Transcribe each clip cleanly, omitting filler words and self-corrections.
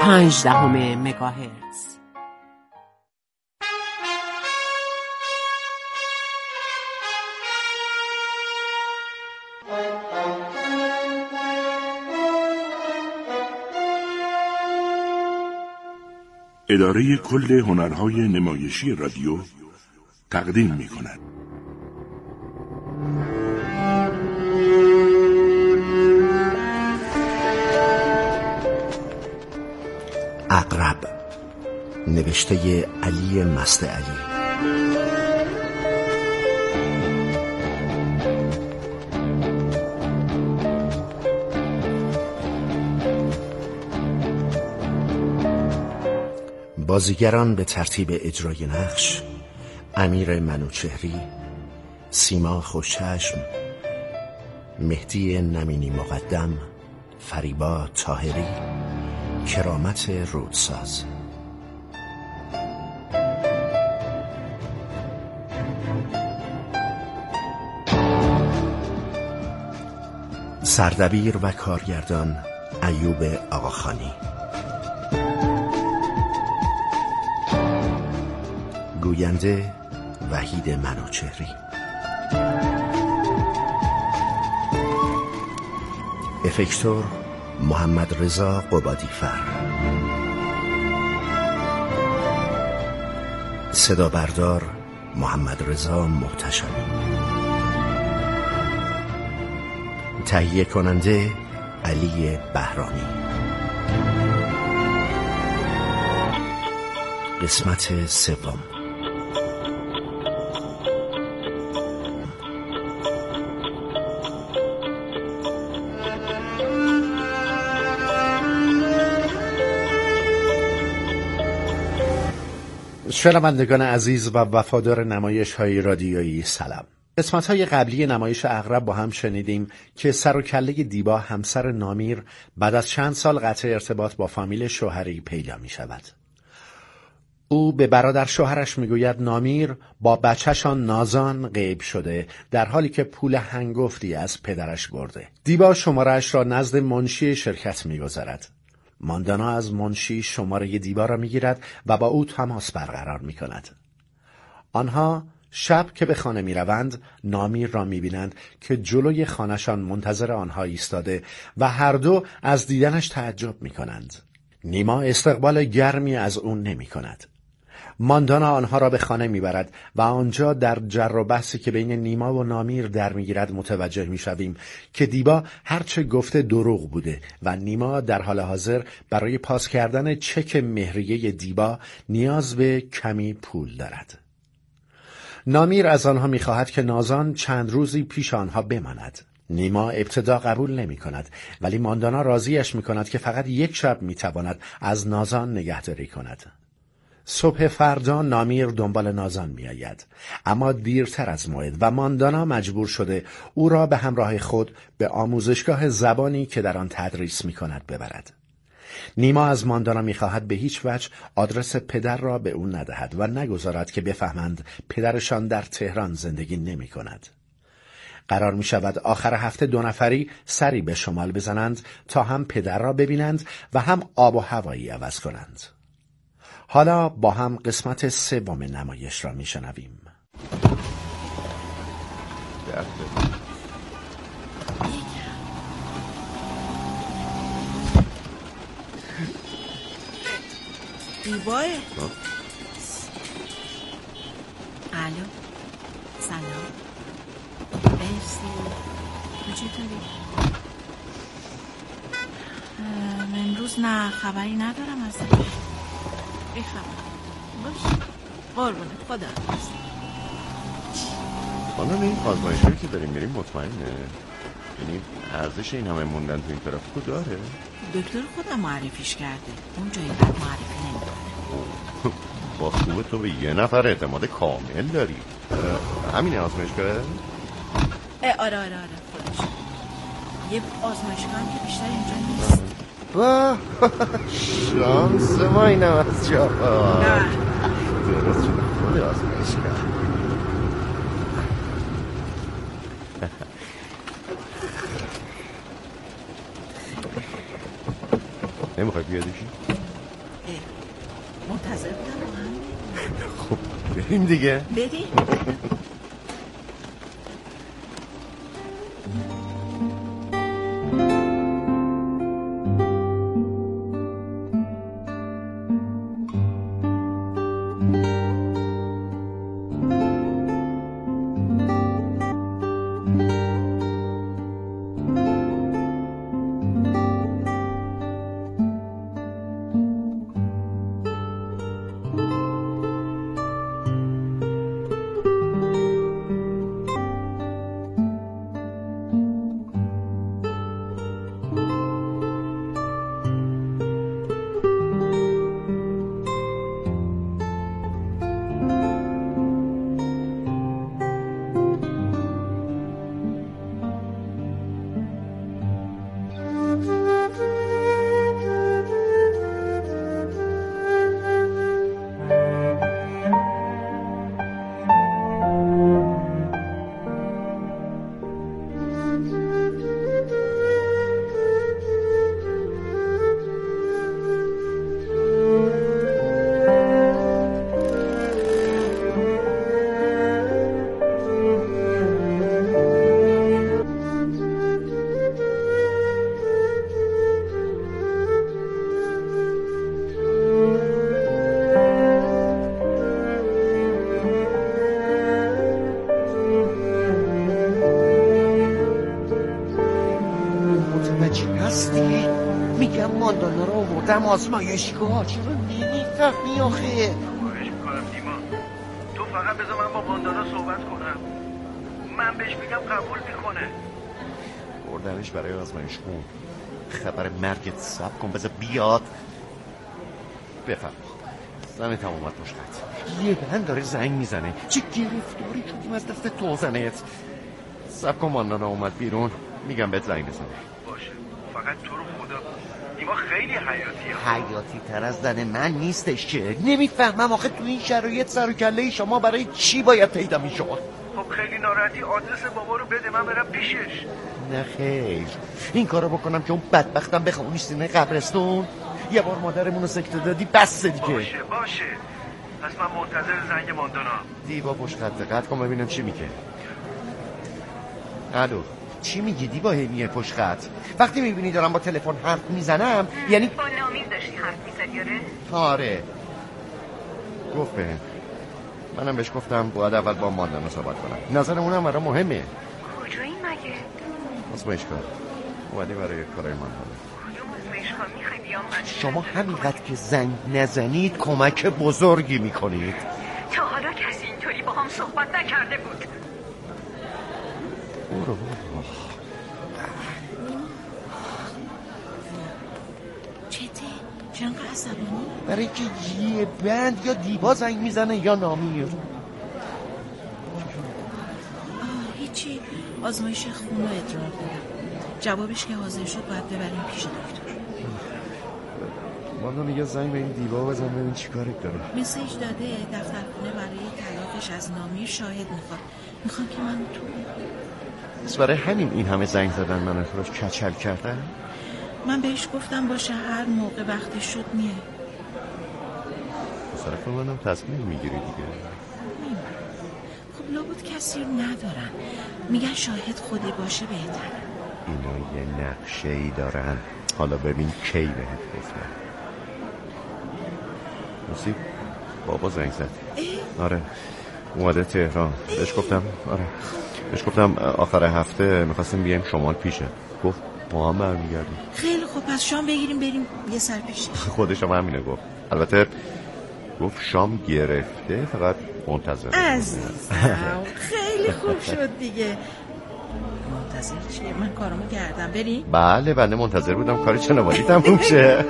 مگاهرتز. اداره کل هنرهای نمایشی رادیو تقدیم می‌کند. عقرب، نوشته علی مستعلی. بازیگران به ترتیب اجرای نقش: امیر منوچهری، سیما خوشچشم، مهدی نمینی مقدم، فریبا طاهری، کرامت رودساز. سردبیر و کارگردان ایوب آقاخانی. گوینده وحید منوچهری. افکتور محمد رضا قبادیفر. صدا بردار محمد رضا محتشمی. تهیه کننده علی بهرانی. قسمت سوم. شنوندگان عزیز و وفادار نمایش های رادیویی، سلام. قسمت های قبلی نمایش عقرب با هم شنیدیم که سر و کله دیبا همسر نامیر بعد از چند سال قطع ارتباط با فامیل شوهری پیدا می شود. او به برادر شوهرش می گوید نامیر با بچه‌شان نازان غیب شده، در حالی که پول هنگفتی از پدرش برده. دیبا شماره‌اش را نزد منشی شرکت می گذارد. ماندانا از منشی شماره دیبا را میگیرد و با او تماس برقرار می کند. آنها شب که به خانه می روند نامیر را می بینند که جلوی خانه‌شان منتظر آنها ایستاده و هر دو از دیدنش تعجب می کنند. نیما استقبال گرمی از او نمی کند. ماندانا آنها را به خانه میبرد و آنجا در جر و بحثی که بین نیما و نامیر در میگیرد متوجه میشویم که دیبا هرچه گفته دروغ بوده و نیما در حال حاضر برای پاس کردن چک مهریه دیبا نیاز به کمی پول دارد. نامیر از آنها میخواهد که نازان چند روزی پیش آنها بماند. نیما ابتدا قبول نمی کند، ولی ماندانا راضیش می کند که فقط یک شب می تواند از نازان نگهداری کند. صبح فردا نامیر دنبال نازان می آید، اما دیرتر از موعد و ماندانا مجبور شده او را به همراه خود به آموزشگاه زبانی که در آن تدریس می کند ببرد. نیما از ماندانا می خواهد به هیچ وجه آدرس پدر را به او ندهد و نگذارد که بفهمند پدرشان در تهران زندگی نمی کند. قرار می شود آخر هفته دو نفری سری به شمال بزنند تا هم پدر را ببینند و هم آب و هوایی عوض کنند. حالا با هم قسمت سوم نمایش را می شنویم. دیباه. الو، سلام. مرسی. تو چطوری؟ امروز نه، خبری ندارم ازش. بی خبر. باش. قربونت، خدا حافظ. خانم این آزمایش‌هایی که داریم میریم مطمئنه؟ یعنی ارزش این همه موندن تو این ترافیکو داره؟ دکتر خودم معرفیش کرده. اون جایی بعد معرفی نمی‌کنه. با خوبه تو به یه نفر اعتماد کامل داری. همین آزمایشگاهه؟ آره خودش. یه آزمایشگاه هم که بیشتر اینجا نیست. واه شانس ما اینم از جا. درست شده خود آزمایشگاه. نمیخوای بیادیشی؟ منتظر بودم با هم خب بریم دیگه. بریم. ماندانا رو آوردم آزمایشگاه. چرا نمیفهمی آخه؟ خواهش میکنم دیما، تو فقط بذار من با ماندانا صحبت کنم، من بهش میگم قبول میکنه. بردمش برای آزمایش خون. خبر مرگت صبر کن بذار بیاد. بفهم زنت هم اومد پشت خط. یه بند داره زنگ میزنه. چه گرفتاری شدیم از دست تو زنت. صبر کن ماندانا اومد بیرون، میگم بهت زنگ بزنه. باشه فقط تو رو خدا، دیما خیلی حیاتیه. حیاتی تر از زن من نیستش که. نمیفهمم آخه تو این شرایط سر و کله شما برای چی باید پیدا میشد؟ خب خیلی ناراحتی، آدرس بابا رو بده من برم پیشش. نه خیر، این کارو بکنم که اون بدبختم بخوامونی سینه قبرستون. یه بار مادرمون رو سکته دادی بس دیگه. باشه پس من منتظر زنگ ماندانا. دیبا پشت خط قطع کن ببینم چی میگه. الو چی میگی دیبا؟ هی میگه پشت خط. وقتی میبینی دارم با تلفن حرف میزنم یعنی با نامیر داشتی حرف میزدی؟ آره گفت بهم. منم بهش گفتم باید اول با ماندانا صحبت کنم، نظر اونم برای مهمه. کجایی مگه؟ آزمایشگاه اومدی برای کارای ماندانا. کدوم آزمایشگاه میخوای بیام من؟ شما همینقدر که زنگ نزنید کمک بزرگی میکنید. تا حالا کسی اینطوری با هم صحبت نکرده بود. برو چته؟ چرا انقدر عصبانی؟ برای که یه بند یا دیبا زنگ میزنه یا نامیر. هیچی، آزمایش خون رو ادرار دادم. جوابش که حاضر شد باید ببریم پیش دکتر. ماندانا یه زنگ به این دیبا بزن ببین چی کاری داره. مسیج داده دفترخونه برای طلاقش از نامیر شاهد میخوام که من تو بس برای همین این همه زنگ زدن من رو کچل کردن. من بهش گفتم باشه هر موقع وقتی شد میه. طرف منم تصمیم میگیری دیگه. خب لابد کسی رو ندارن، میگن شاهد خودی باشه بهتره. اینا یه نقشه‌ای دارن، حالا ببین کی بهت گفتم. موسی بابا زنگ زد. آره اومده تهران. بهش گفتم آره بهش گفتم آخر هفته میخواستیم بیایم شمال پیشه. گفت با هم برمیگردیم. خیلی خوب پس شام بگیریم بریم یه سر پیشه. خودش هم همینه گفت. البته گفت شام گرفته فقط منتظر. عزیزم خیلی خوب شد دیگه. منتظر چیه؟ من کارمو کردم. بریم؟ بله بنده منتظر بودم کاری چنواری تموم شه.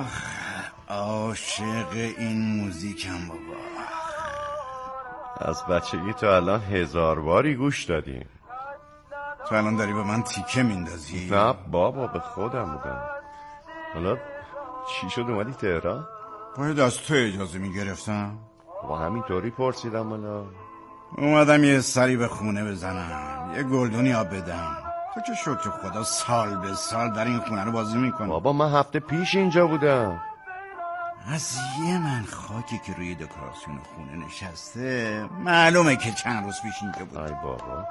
عاشق این موزیکم بابا. از بچگی تا الان 1000 باری گوش دادیم. تو الان داری به من تیکه میندازی؟ نه بابا، به خودم بودم. حالا چی شد اومدی تهران؟ باید از تو اجازه میگرفتم. با همینطوری پرسیدم. حالا اومدم یه سری به خونه بزنم، یه گلدونی آب بدم. تو که شکر خدا سال به سال در این خونه رو بازی میکنی. بابا من هفته پیش اینجا بودم. از یه من خاکی که روی دکوراسیون خونه نشسته معلومه که چند روز پیش اینجا بود. ای بابا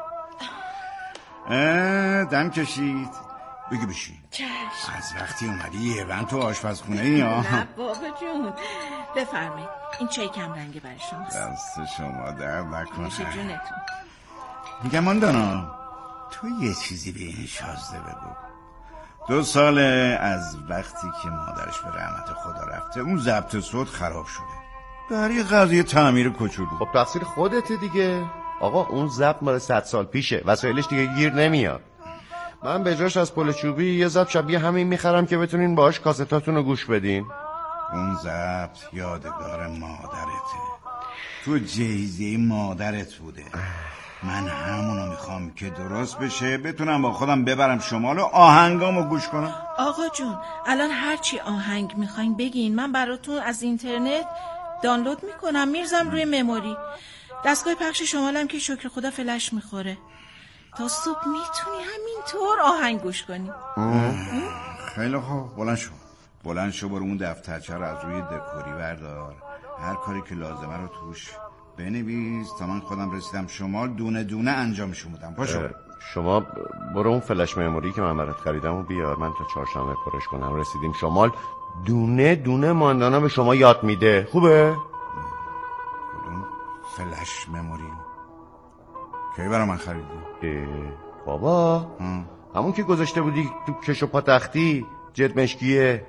دم کشید. بگی بشین. چشم. از وقتی اومدی یه بند تو آشپزخونه ای ها. نه بابا جون، بفرمایید این چای کم رنگی برای شماست. دست شما درد نکنه. میشه جونتون. میگم ماندانا، تو یه چیزی به این شازده بگو. 2 ساله از وقتی که مادرش به رحمت خدا رفته اون ضبط صوت خراب شده. برای قضیه تعمیر کوچولو. خب تقصیر خودته دیگه. آقا اون ضبط مال 100 سال پیشه، وسایلش دیگه گیر نمیاد. من به جاش از پل چوبی یه ضبط شبیه همین میخرم که بتونین باهاش کاستاتون رو گوش بدین. اون ضبط یادگار مادرته، تو جیزه مادرت بوده. من همونو میخوام که درست بشه، بتونم با خودم ببرم شمال و آهنگامو گوش کنم. آقا جون الان هرچی آهنگ میخواین بگین، من براتون از اینترنت دانلود میکنم میرزم روی مموری. دستگاه پخش شمالم که شکر خدا فلش میخوره. تا صبح میتونی همینطور آهنگ گوش کنی. خیلی خوب، بلند شو برو اون دفترچه رو از روی دکوری بردار، هر کاری که لازمه رو توش بنویس تا من خودم رسیدم شمال دونه دونه انجامشون بدم. پاشو. شما برو اون فلش مموری که من برات خریدم و بیار، من تا 4 پرش کنم. رسیدیم شمال دونه دونه ماندانا به شما یاد میده. خوبه؟ کدوم فلش مموری؟ کی برای من خریدی؟ بابا همون که گذاشته بودی تو کش و پاتختی، جد مشکیه.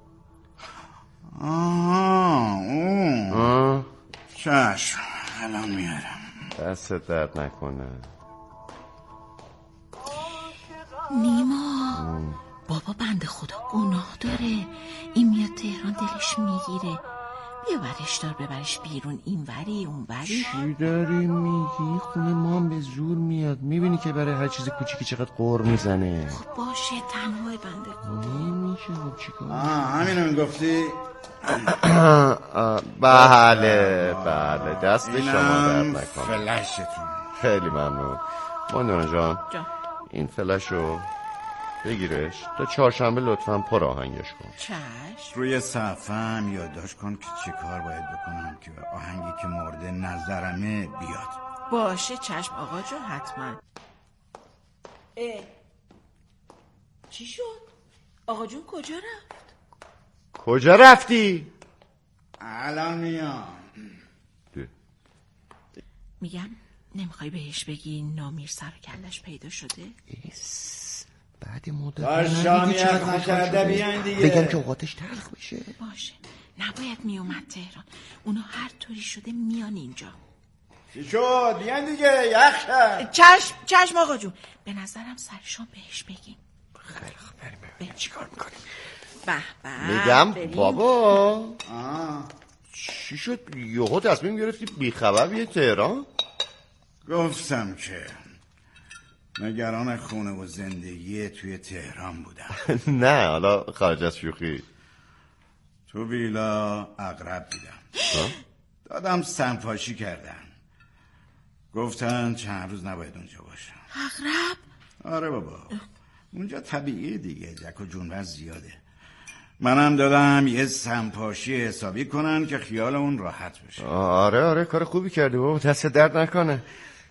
اون چشم الان میارم. دست درد نکنه. نیما بابا بنده خدا گناه داره، این میاد تهران دلش میگیره. بیا برش دار ببرش بیرون، این وری اون وری. چی داری میگی؟ خونه ما هم به زور میاد. میبینی که برای هر چیز کوچیکی چقدر قور میزنه. خب باشه تنهای بنده خدا. نمیشه. خب چیکار؟ همینو میگفتی؟ بله دست شما درد نکنه. فلشتون. خیلی ممنون ماندانا جان. این فلشو بگیرش تا 4 لطفاً پر آهنگش کن. چشم. روی صفحه‌ام یادداشت کن که چه کار باید بکنم که آهنگی که مورد نظرمه بیاد. باشه چشم آقا جون حتما. چی شد؟ آقا جون کجا رفت؟ کجا رفتی؟ الان میام. میگم نمیخوای بهش بگی نامیر سر و کلش پیدا شده؟ بعد مدت داشتانیت نکرده بیاین دیگه. بگم که اوقاتش تلخ بشه. باشه نباید میومد تهران، اونا هر طوری شده میان اینجا. چی شد؟ بیاین دیگه یخ کرد. چشم آقا جون، به نظرم سرشان بهش بگیم. خیلی خوب بریم چی کار میکنیم. به میگم بابا چی شد یهو تصمیم گرفتی بیخبر بیای تهران؟ گفتم که نگران خونه و زندگی توی تهران بودم. نه حالا خارج از شوخی. تو ویلا عقرب دیدم، دادم سنفاشی کردن، گفتن چند روز نباید اونجا باشم. عقرب؟ آره بابا اونجا طبیعیه دیگه، جک و جونور زیاده. منم دادم یه سنپاشی حسابی کنن که خیال اون راحت بشه. آره کار خوبی کردی بابا، دست درد نکنه.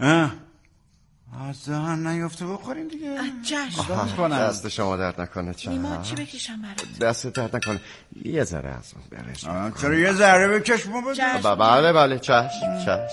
از دهن نیفته بخوریم دیگه. چشم. دست شما درد نکنه. نیما چی بکشم برات؟ دست درد نکنه. یه ذره از اون برش. چرا یه ذره بکش ما بده. بله چشم.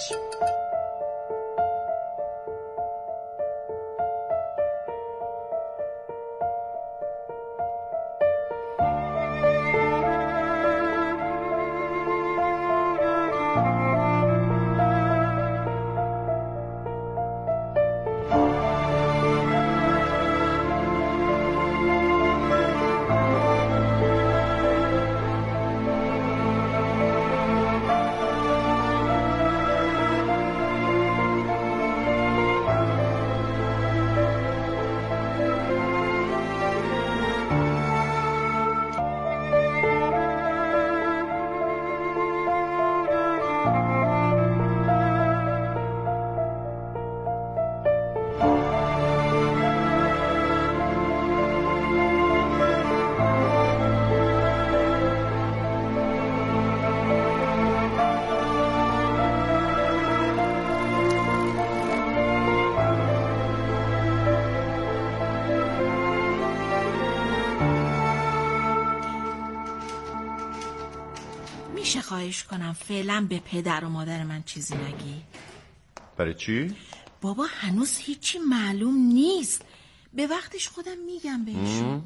میشه خواهش کنم فعلا به پدر و مادر من چیزی نگی؟ برای چی؟ بابا هنوز هیچی معلوم نیست، به وقتش خودم میگم بهشون.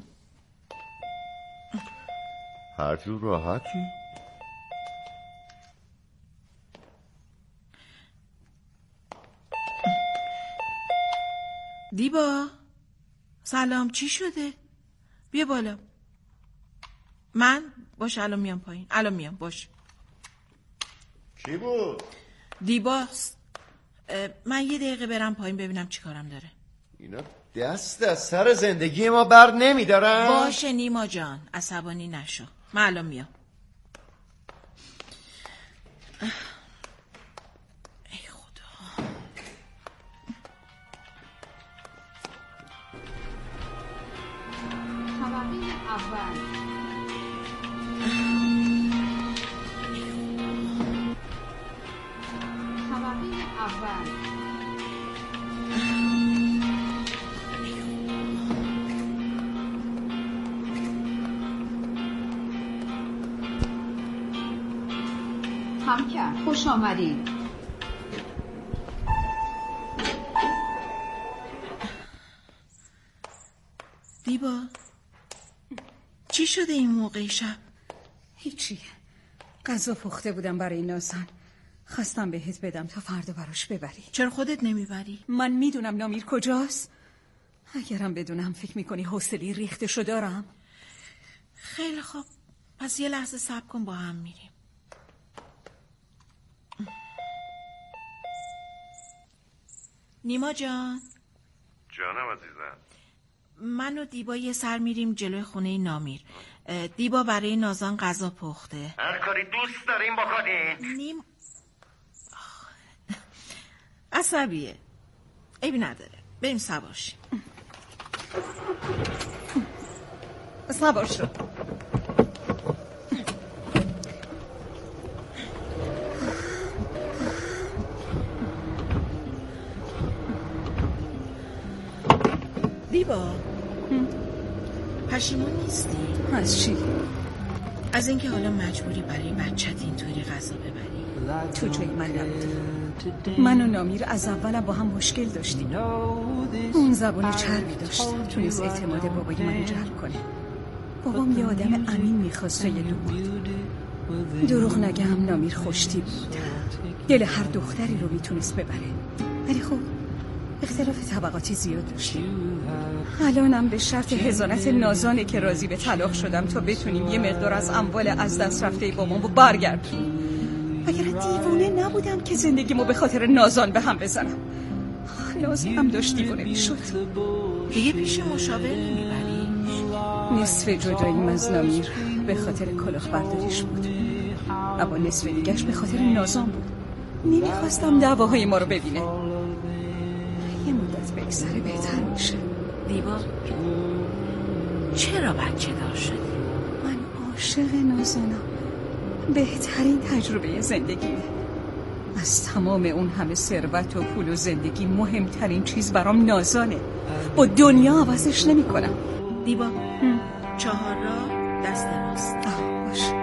هر جور راحتی. دیبا سلام، چی شده؟ بیا بالا. من باش الان میام پایین، الان میام. باش. کی بود؟ دیباست. من یه دقیقه برم پایین ببینم چی کارم داره. اینا دست از سر زندگی ما بر نمیدارن. باشه نیما جان، عصبانی نشو، من الان میام. ای خدا. طبقه اول. همکر خوش آمدین. دیبا چی شده این موقع شب؟ هیچی، غذا پخته بودم برای نازن، خواستم بهت بدم تا فردا براش ببری. چرا خودت نمیبری؟ من میدونم نامیر کجاست. اگرم بدونم فکر میکنی حوصله ریختشو دارم؟ خیلی خوب، پس یه لحظه صبر کن، با هم میریم. نیما جان. جانم عزیزم. من و دیبا یه سر میریم جلوی خونه نامیر. دیبا برای نازان غذا پخته. هر کاری دوست داریم بکنین. عصبیه، عیبی نداره، بریم سوار شیم. سوار شو. دیبا پشیمون نیستی؟ از چی؟ از اینکه حالا مجبوری برای بچت اینطوری غذا ببری؟ تو جای من نبودی. من و نامیر از اولم با هم مشکل داشتیم. اون زبان چربی داشت، تونست اعتماد بابای منو جلب کنه. بابام یه آدم امین میخواست و یه دوماد. دروغ نگم نامیر خوشتی بود، دل هر دختری رو میتونست ببره، ولی خب اختلاف طبقاتی زیاد داشتیم. الانم به شرط حضانت نازانه که راضی به طلاق شدم تا بتونیم یه مقدار از اموال از دست رفته بابامو برگردونیم. اگر دیوونه نبودم که زندگیمو به خاطر نازان به هم بزنم. لازمم داشت دیوونه میشد. دیگه پیش مشاور نمیبری؟ نصف جداییم از نامیر به خاطر کلاهبرداریش بود، اما نصف دیگه‌اش به خاطر نازان بود. نمیخواستم دعواهای ما رو ببینه. یه مدت بگذره بهتر میشه. دیبا چرا بچه دار شدی؟ من عاشق نازانم. بهترین تجربه زندگیمه. از تمام اون همه ثروت و پول و زندگی مهمترین چیز برام نازانه. با دنیا عوضش نمی کنم. دیبا 4 راه دست راست. باش.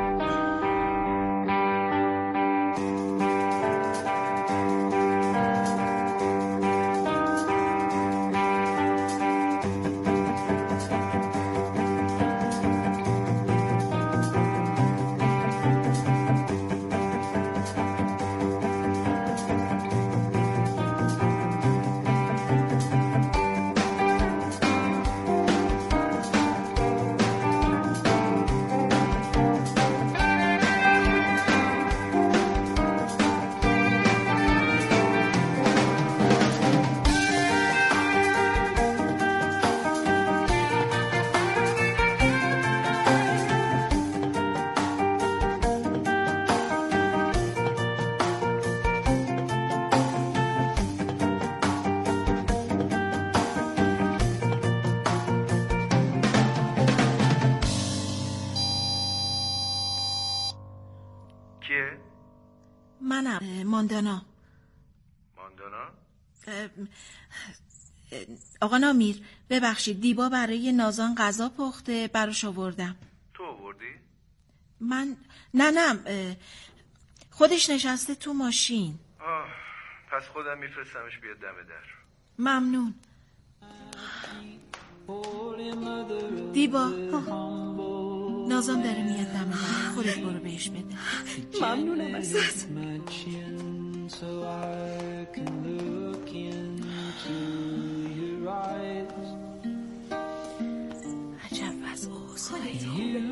منم ماندانا. ماندانا؟ آقا نامیر ببخشید، دیبا برای نازان غذا پخته، براش آوردم. تو آوردی؟ نه خودش نشسته تو ماشین. پس خودم میفرستمش بیاد دم در. ممنون. دیبا، نازم داره میاد دم در، خودت برو بهش بده. ممنونم ازت. عجب وضع اوضاعه.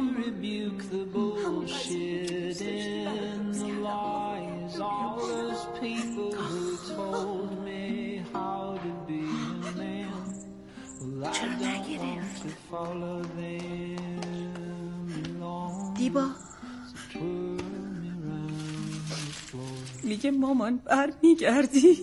چرا نگرفت؟ دیبا میگه مامان بر میگردی؟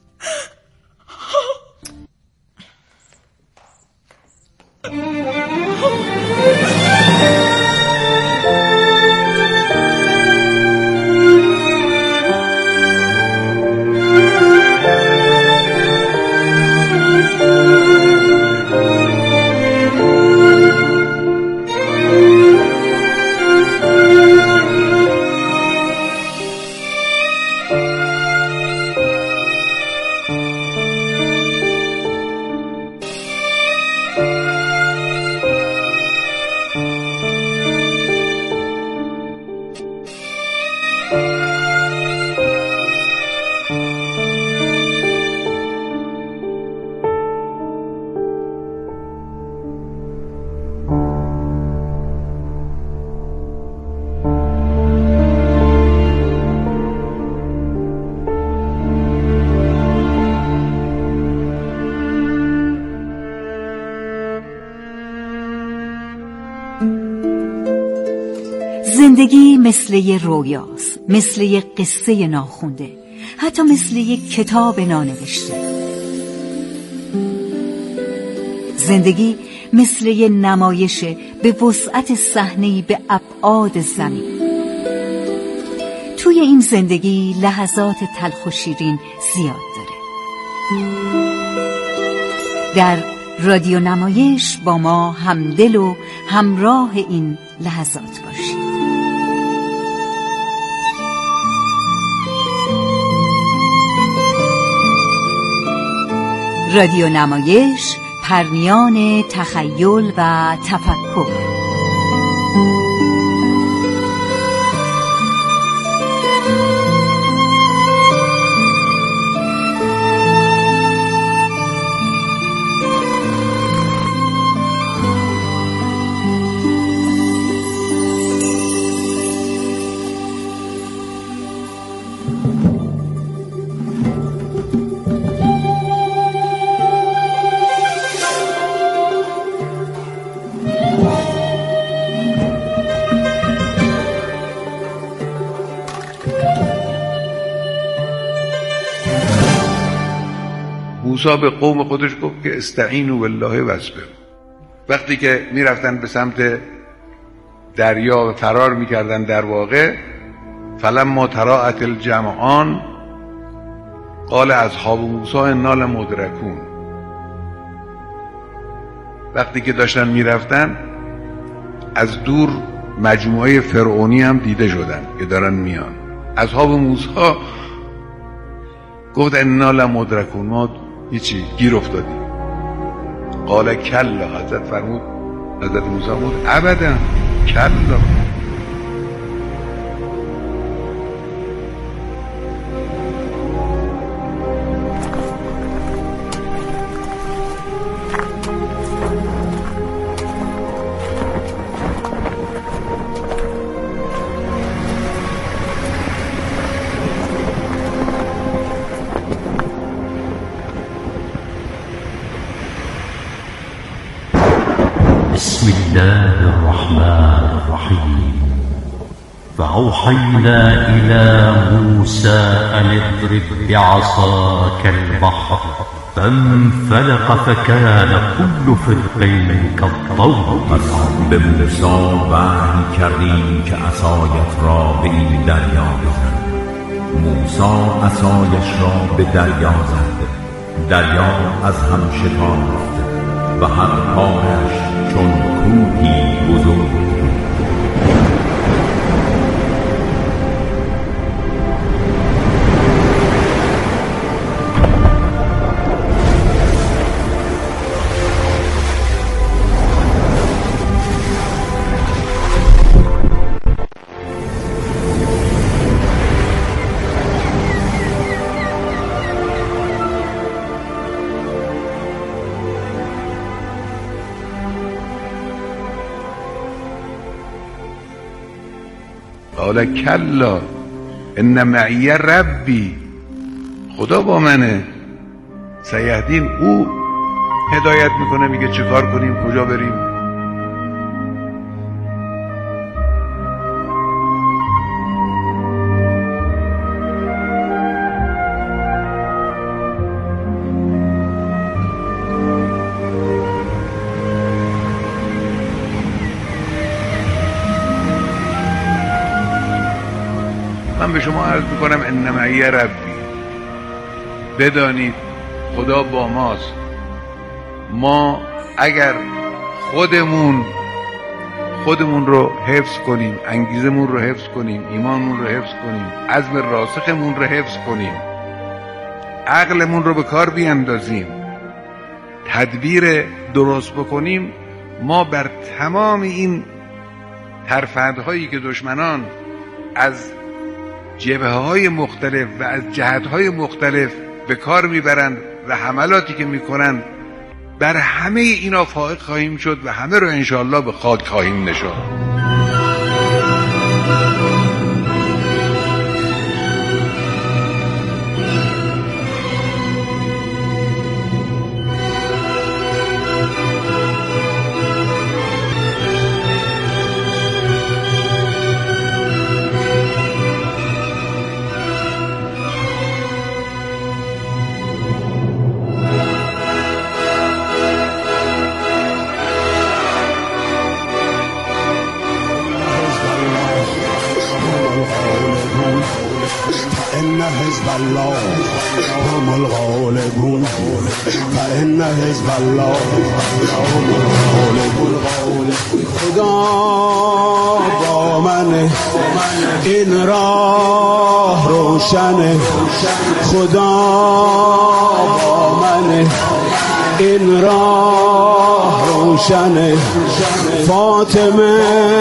زندگی مثل یه رویاست، مثل یه قصه ناخونده، حتی مثل یه کتاب نانوشته. زندگی مثل یه نمایش به وسعت صحنه‌ای به ابعاد زمین. توی این زندگی لحظات تلخ و شیرین زیاد داره. در رادیو نمایش با ما همدل و همراه این لحظات باشید. رادیو نمایش، پرمیان تخیل و تفکر. موسی به قوم خودش گفت که استعینوا بالله واصبروا. وقتی که میرفتن به سمت دریا و فرار میکردن، در واقع فلما تراءت الجمعان قال اصحاب موسی انا لمدرکون. وقتی که داشتن میرفتن از دور مجموعه فرعونی هم دیده شدن که دارن میان. اصحاب موسی گفت انا لمدرکون، ما هیچی گیر افتادیم. قال کلا، حضرت فرمود، حضرت موسی فرمود ابدا کلا. بسم الله الرحمن الرحيم. فأوحينا إلى موسى أن اضرب بعصاك البحر فانفلق فكان كل فرق كالطود العظيم. به موسی وحی کردیم که عصایت را به این دریا بزن. موسی عصایش را به دریا زد، دریا از هم شکافت و هر پارش چون کوهی بزرگ بود. قال کلا ان معی ربی، خدا با منه، سیهدین، او هدایت میکنه، میگه چه کار کنیم، کجا بریم. من به شما عرض میکنم ان معی ربی، بدانید خدا با ماست. ما اگر خودمون رو حفظ کنیم، انگیزمون رو حفظ کنیم، ایمانمون رو حفظ کنیم، عزم راسخمون رو حفظ کنیم، عقلمون رو به کار بیاندازیم، تدبیر درست بکنیم، ما بر تمام این ترفندهایی که دشمنان از جبهه‌های مختلف و از جهت‌های مختلف به کار میبرند و حملاتی که میکنند، بر همه اینا فائق خواهیم شد و همه رو انشاءالله به خاک خواهیم نشاند. فإن حزب الله هم الغالبون فإن حزب الله هم الغالبون. خدا با منه، این راه روشنه، خدا با منه، این راه روشنه. فاطمه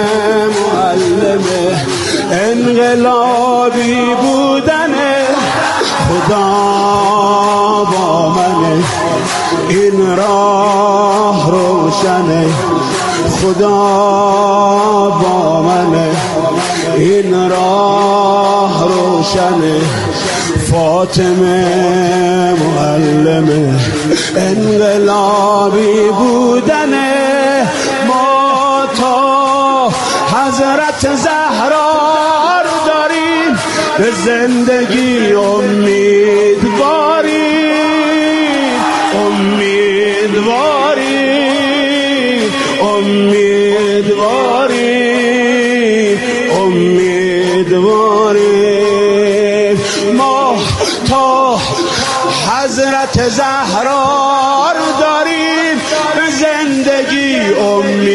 معلمه انقلابی بودنه، خدا با منه، این راه روشنه، خدا با منه، این راه روشنه. فاطمه معلمه انقلابی بودنه. ما تا حضرت زهرا رو داریم، به زندگی امیدواریم، امیدواریم، امیدواریم، امیدواریم. ما تا حضرت زهرا رو داریم، به زندگی امیدواریم.